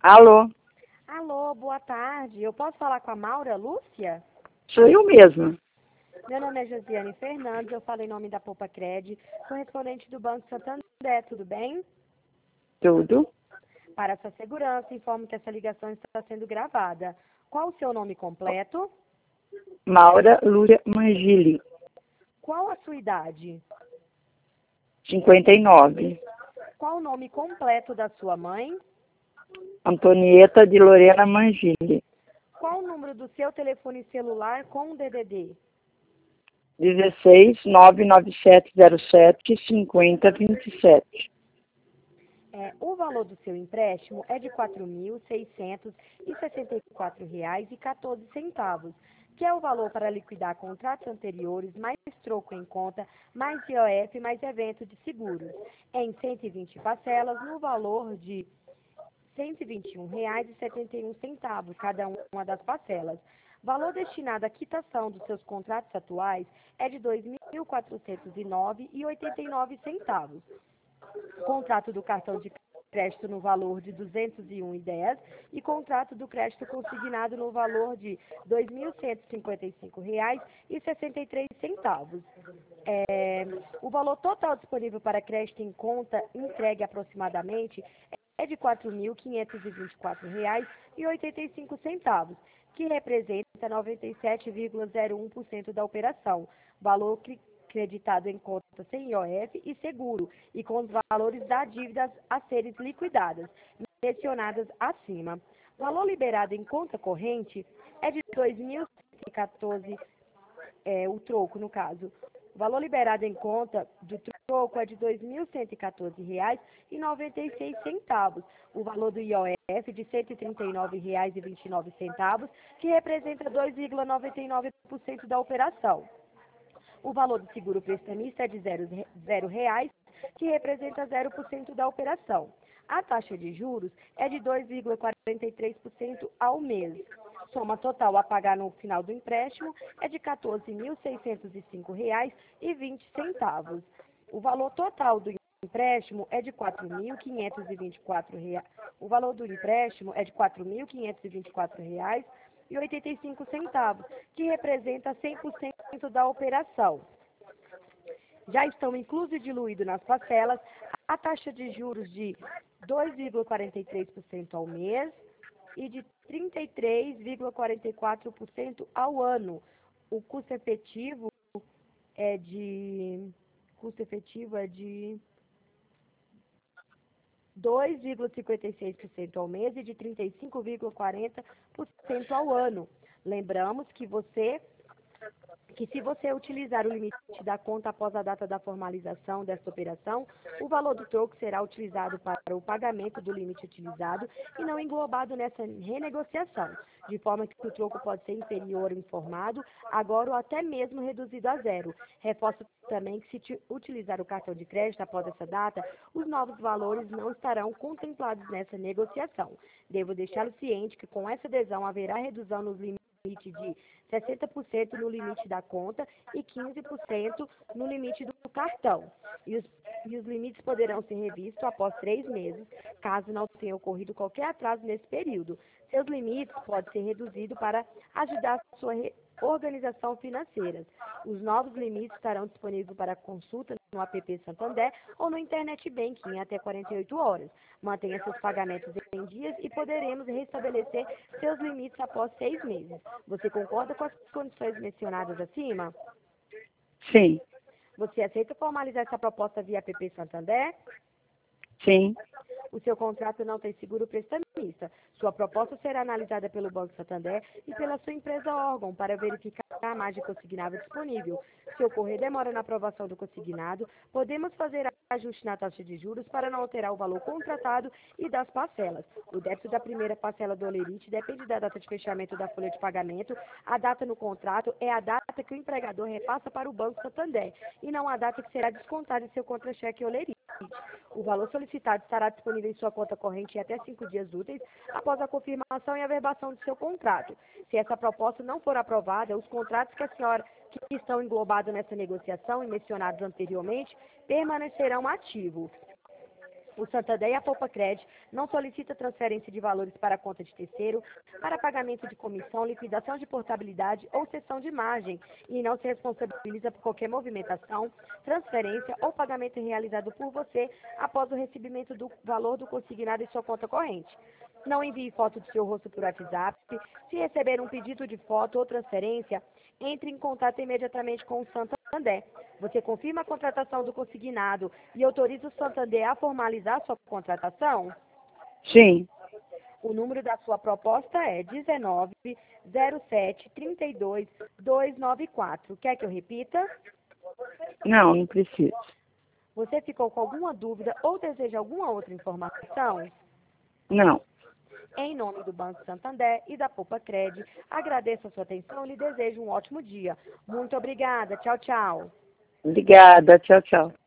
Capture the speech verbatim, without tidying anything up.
Alô, Alô, boa tarde. Eu posso falar com a Maura Lúcia? sou eu mesma. Meu nome é Josiane Fernandes, eu falo em nome da Poupa Cred, correspondente do Banco Santander, tudo bem? Tudo? Para sua segurança, informo que essa ligação está sendo gravada. Qual o seu nome completo? Maura Lúcia Mangili, Qual a sua idade? cinquenta e nove. Qual o nome completo da sua mãe? Antonieta de Lorena Mangili, Qual o número do seu telefone celular com o D D D? dezesseis, nove nove sete zero sete, cinquenta, vinte e sete. É, o valor do seu empréstimo é de quatro mil seiscentos e sessenta e quatro reais e quatorze centavos, que é o valor para liquidar contratos anteriores, mais troco em conta, mais I O F, mais evento de seguros, em cento e vinte parcelas no valor de cento e vinte e um reais e setenta e um centavos cada uma das parcelas. Valor destinado à quitação dos seus contratos atuais é de dois mil quatrocentos e nove reais e oitenta e nove centavos. Contrato do cartão de crédito no valor de duzentos e um reais e dez centavos e contrato do crédito consignado no valor de dois mil cento e cinquenta e cinco reais e sessenta e três centavos. É, o valor total disponível para crédito em conta entregue aproximadamente é de quatro mil quinhentos e vinte e quatro reais e oitenta e cinco centavos, que representa noventa e sete vírgula zero um por cento da operação. Valor que creditado em conta sem I O F e seguro, e com os valores das dívidas a serem liquidadas, mencionadas acima. Valor liberado em conta corrente é de dois mil e quatorze, é, o troco no caso. O valor liberado em conta do troco é de dois mil cento e quatorze reais e noventa e seis centavos. O valor do I O F de cento e trinta e nove reais e vinte e nove centavos, que representa dois vírgula noventa e nove por cento da operação. O valor do seguro prestamista é de zero, zero reais, que representa zero por cento da operação. A taxa de juros é de dois vírgula quarenta e três por cento ao mês. Soma total a pagar no final do empréstimo é de quatorze mil seiscentos e cinco reais e vinte centavos. O valor total do empréstimo é de quatro mil quinhentos e vinte e quatro reais. O valor do empréstimo é de quatro mil quinhentos e vinte e quatro reais e oitenta e cinco centavos, que representa cem por cento da operação. Já estão inclusos e diluídos nas parcelas a taxa de juros de dois vírgula quarenta e três por cento ao mês e de trinta e três vírgula quarenta e quatro por cento ao ano. O custo efetivo é de custo efetivo é de dois vírgula cinquenta e seis por cento ao mês e de trinta e cinco vírgula quarenta por cento ao ano. Lembramos que você que se você utilizar o limite da conta após a data da formalização desta operação, o valor do troco será utilizado para o pagamento do limite utilizado e não englobado nessa renegociação, de forma que o troco pode ser inferior ao informado, agora ou até mesmo reduzido a zero. Reforço também que se utilizar o cartão de crédito após essa data, os novos valores não estarão contemplados nessa negociação. Devo deixá-lo ciente que com essa adesão haverá redução nos limites limite de sessenta por cento no limite da conta e quinze por cento no limite do cartão. E os, e os limites poderão ser revistos após três meses, caso não tenha ocorrido qualquer atraso nesse período. Seus limites podem ser reduzidos para ajudar a sua organização financeira. Os novos limites estarão disponíveis para consulta no app Santander ou no Internet Banking em até quarenta e oito horas. Mantenha seus pagamentos em dias e poderemos restabelecer seus limites após seis meses. Você concorda com as condições mencionadas acima? Sim, Você aceita formalizar essa proposta via app Santander? sim, O seu contrato não tem seguro prestamista. Sua proposta será analisada pelo Banco Santander e pela sua empresa órgão para verificar a margem consignável disponível. Se ocorrer demora na aprovação do consignado, podemos fazer ajuste na taxa de juros para não alterar o valor contratado e das parcelas. O débito da primeira parcela do holerite depende da data de fechamento da folha de pagamento. A data no contrato é a data que o empregador repassa para o Banco Santander e não a data que será descontada em seu contra-cheque holerite. O valor solicitado estará disponível em sua conta corrente em até cinco dias úteis após a confirmação e averbação do seu contrato. Se essa proposta não for aprovada, os contratos que a senhora que estão englobados nessa negociação e mencionados anteriormente permanecerão ativos. O Santander e a Poupacred não solicita transferência de valores para a conta de terceiro, para pagamento de comissão, liquidação de portabilidade ou cessão de margem e não se responsabiliza por qualquer movimentação, transferência ou pagamento realizado por você após o recebimento do valor do consignado em sua conta corrente. Não envie foto do seu rosto por WhatsApp. Se receber um pedido de foto ou transferência, entre em contato imediatamente com o Santander. Você confirma a contratação do consignado e autoriza o Santander a formalizar sua contratação? Sim. O número da sua proposta é dezenove, zero sete, trinta e dois, duzentos e noventa e quatro. Quer que eu repita? Não, não preciso. Você ficou com alguma dúvida ou deseja alguma outra informação? Não. Em nome do Banco Santander e da Poupacred, agradeço a sua atenção e lhe desejo um ótimo dia. Muito obrigada. Tchau, tchau. Obrigada. Tchau, tchau.